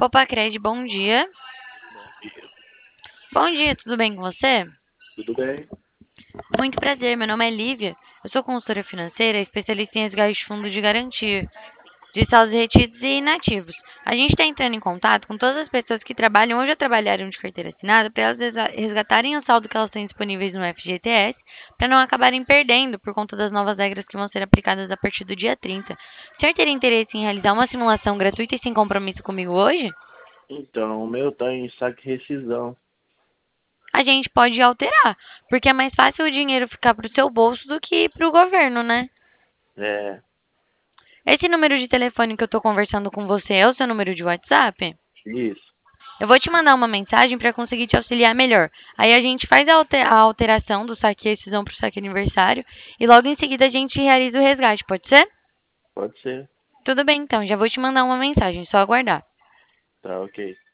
Popacred, bom dia. Bom dia, Bom dia, tudo bem com você? tudo bem? Muito prazer, meu nome é Lívia. Eu sou consultora financeira, especialista em resgate de fundo de garantia, de saldos retidos e inativos. A gente está entrando em contato com todas as pessoas que trabalham ou já trabalharam de carteira assinada para elas resgatarem o saldo que elas têm disponíveis no FGTS, para não acabarem perdendo por conta das novas regras que vão ser aplicadas a partir do dia 30. O senhor teria interesse em realizar uma simulação gratuita e sem compromisso comigo hoje? Então, o meu tá em saque rescisão. A gente pode alterar, porque é mais fácil o dinheiro ficar para o seu bolso do que para o governo, né? É, Esse número de telefone que eu estou conversando com você é o seu número de WhatsApp? isso. Eu vou te mandar uma mensagem para conseguir te auxiliar melhor. Aí a gente faz a alteração do saque rescisão para o saque aniversário e logo em seguida a gente realiza o resgate, pode ser? Pode ser. Tudo bem, então, já vou te mandar uma mensagem, só aguardar. Tá, ok.